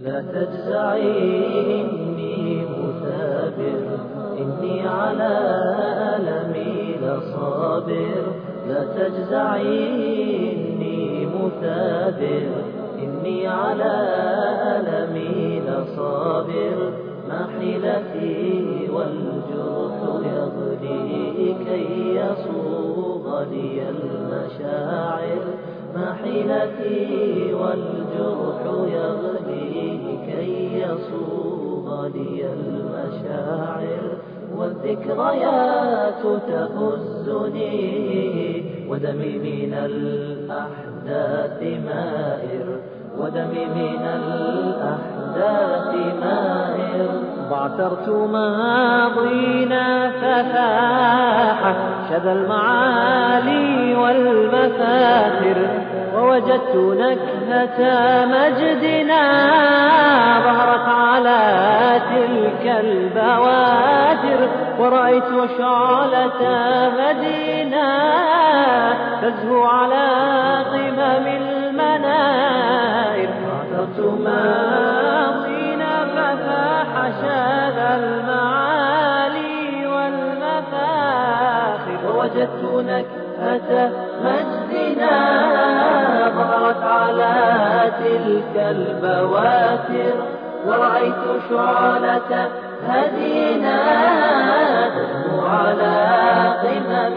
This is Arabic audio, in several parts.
لا تجزعي إني مثابر، إني على ألمي لصابر. لا تجزعي إني مثابر، إني على ألمي لصابر. ما حيلتي والجرح يغلي كي يصوغ لي المشاعر. ما حيلتي والجرح يغلي كي يصوغ لي المشاعر. والذكريات تهزني ودمي من الأحداث مائر، ودمي من الأحداث مائر. بعثرت ماضينا ففاح شذا المعالي والمفاخر، ووجدت نكهة مجدنا ظهرت على تلك البوادر. ورأيت شعلة مدينة تزهو على قمم المنائر. بعثرت ماضينا ففاح شذا المعالي والمفاخر، ووجدت نكهة مجدنا ظهرت على تلك البواتر. ورأيت شعلة هدينا تزهو على قمم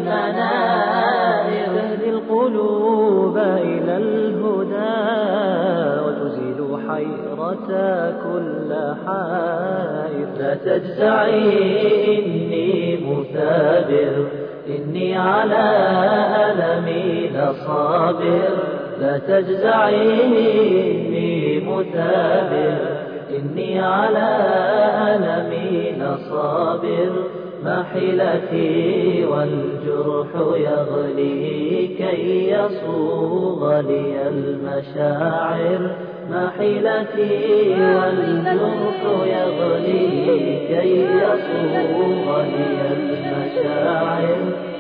المنائر. تهدي القلوب إلى الهدى وتزيل حيرة كل حائر. لا تجزعي إني مثابر، إني على ألمي لصابر. لا تجزعي إني مثابر، إني على ألمي لصابر. ما حيلتي والجرح يغلي كي يصوغ لي المشاعر. ما حيلتي والجرح يغلي كي يصوغ لي المشاعر.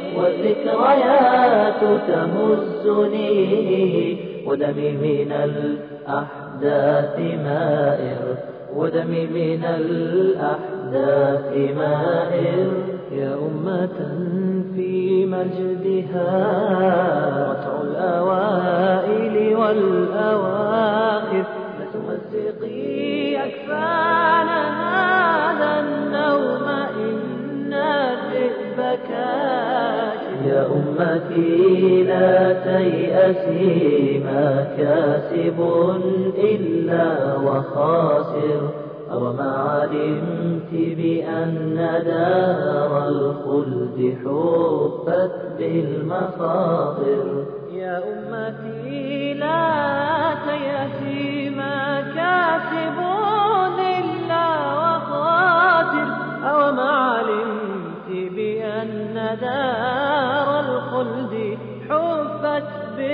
والذكريات تهزني ودمي من الأحداث مائر، ودمي من الأحداث مائر. يا أمة في مجدها رتع الأوائل والأواخر. لا تمزقي أكفان هذا النوم إن الذئب كاشف. يا أمتي لا تيأسي، ما كاسب إلا وخاسر. أوما علمت بأن دار الخلد حفت بالمخاطر. يا أمتي لا تيأسي، ما كاسب إلا وخاسر. أوما علمت بأن دار الخلد حفت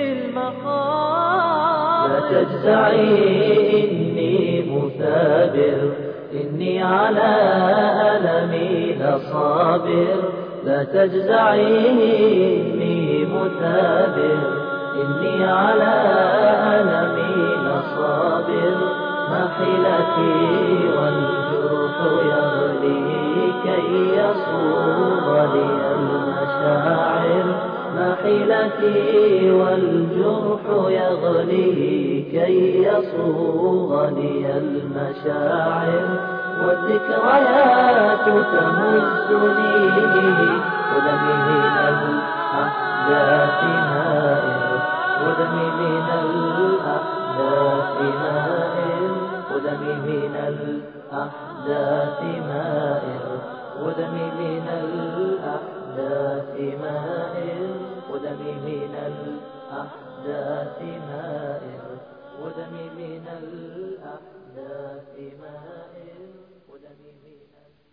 بالمخاطر. لا تجزعي إني مثابر، إني على ألمي لصابر. لا تجزعي إني مثابر، إني على ألمي لصابر. ما حيلتي والجرح يغلي كي يصوغ لي المشاعر. ما حيلتي والجرح يغلي كي يصوغ لي المشاعر. والذكريات تهزني ودمي من الأحداث مائر، ودمي من الأحداث مائر. ودمي من الأحداث مائر، ودمي من الأحداث مائر. ودمي من الأحداث مائر، ودمي من الأحداث مائر. ودمي من